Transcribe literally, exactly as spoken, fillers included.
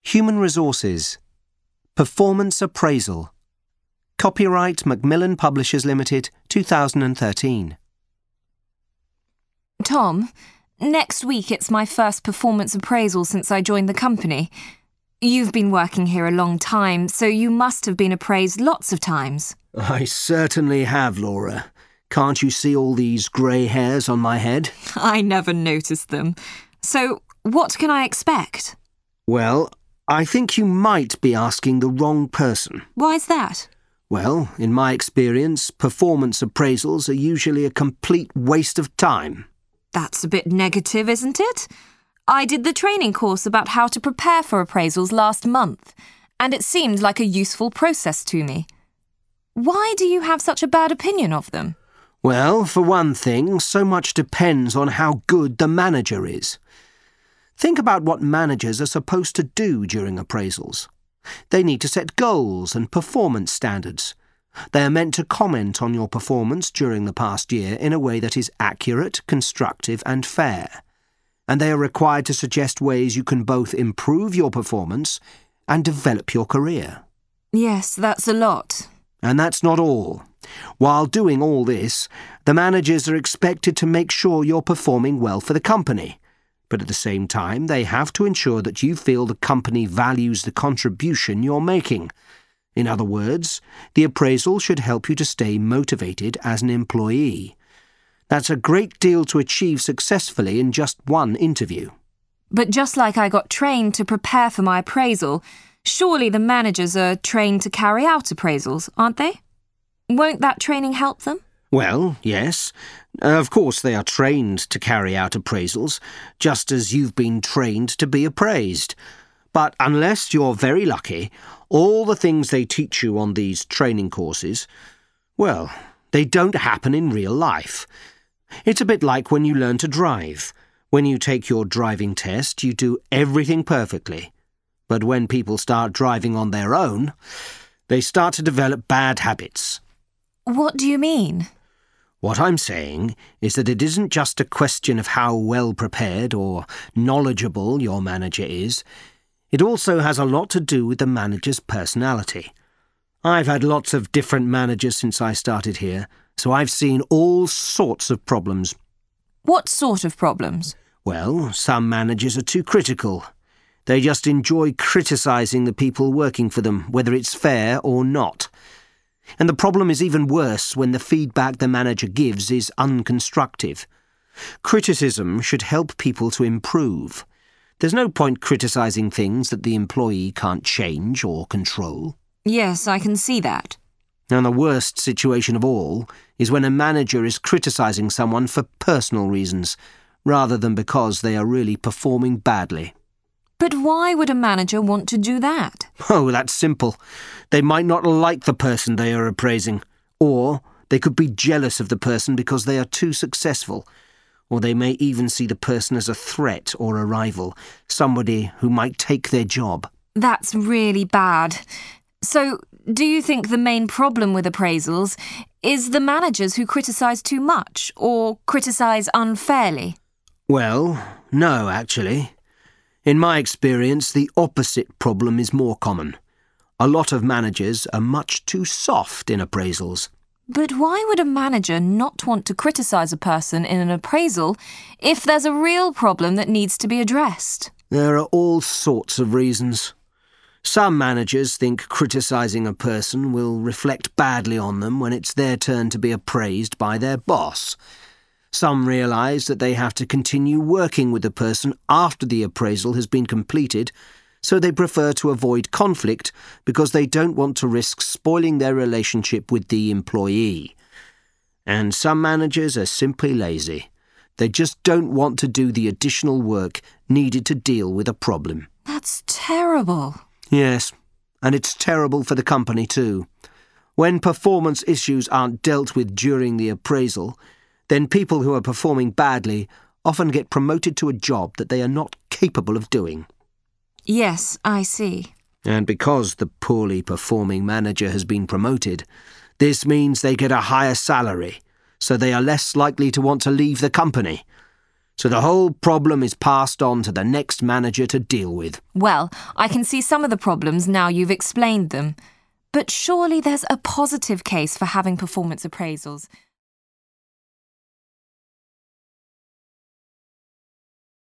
Human Resources. Performance Appraisal. Copyright Macmillan Publishers Limited, two thousand thirteen. Tom, next week it's my first performance appraisal since I joined the company. You've been working here a long time, so you must have been appraised lots of times. I certainly have, Laura. Can't you see all these grey hairs on my head? I never noticed them. So, what can I expect? Well, I think you might be asking the wrong person. Why's that? Well, in my experience, performance appraisals are usually a complete waste of time. That's a bit negative, isn't it? I did the training course about how to prepare for appraisals last month, and it seemed like a useful process to me. Why do you have such a bad opinion of them? Well, for one thing, so much depends on how good the manager is. Think about what managers are supposed to do during appraisals. They need to set goals and performance standards. They are meant to comment on your performance during the past year in a way that is accurate, constructive and fair. And they are required to suggest ways you can both improve your performance and develop your career. Yes, that's a lot. And that's not all. While doing all this, the managers are expected to make sure you're performing well for the company. But at the same time, they have to ensure that you feel the company values the contribution you're making. In other words, the appraisal should help you to stay motivated as an employee. That's a great deal to achieve successfully in just one interview. But just like I got trained to prepare for my appraisal, surely the managers are trained to carry out appraisals, aren't they? Won't that training help them? Well, yes. Of course they are trained to carry out appraisals, just as you've been trained to be appraised. But unless you're very lucky, all the things they teach you on these training courses, well, they don't happen in real life. It's a bit like when you learn to drive. When you take your driving test, you do everything perfectly. But when people start driving on their own, they start to develop bad habits. What do you mean? What I'm saying is that it isn't just a question of how well prepared or knowledgeable your manager is. It also has a lot to do with the manager's personality. I've had lots of different managers since I started here, so I've seen all sorts of problems. What sort of problems? Well, some managers are too critical. They just enjoy criticising the people working for them, whether it's fair or not. And the problem is even worse when the feedback the manager gives is unconstructive. Criticism should help people to improve. There's no point criticising things that the employee can't change or control. Yes, I can see that. And the worst situation of all is when a manager is criticising someone for personal reasons, rather than because they are really performing badly. But why would a manager want to do that? Oh, that's simple. They might not like the person they are appraising, or they could be jealous of the person because they are too successful, or they may even see the person as a threat or a rival, somebody who might take their job. That's really bad. So, do you think the main problem with appraisals is the managers who criticise too much or criticise unfairly? Well, no, actually. In my experience, the opposite problem is more common. A lot of managers are much too soft in appraisals. But why would a manager not want to criticise a person in an appraisal if there's a real problem that needs to be addressed? There are all sorts of reasons. Some managers think criticising a person will reflect badly on them when it's their turn to be appraised by their boss. Some realise that they have to continue working with the person after the appraisal has been completed, so they prefer to avoid conflict because they don't want to risk spoiling their relationship with the employee. And some managers are simply lazy. They just don't want to do the additional work needed to deal with a problem. That's terrible. Yes, and it's terrible for the company too. When performance issues aren't dealt with during the appraisal, then people who are performing badly often get promoted to a job that they are not capable of doing. Yes, I see. And because the poorly performing manager has been promoted, this means they get a higher salary, so they are less likely to want to leave the company. So the whole problem is passed on to the next manager to deal with. Well, I can see some of the problems now you've explained them. But surely there's a positive case for having performance appraisals.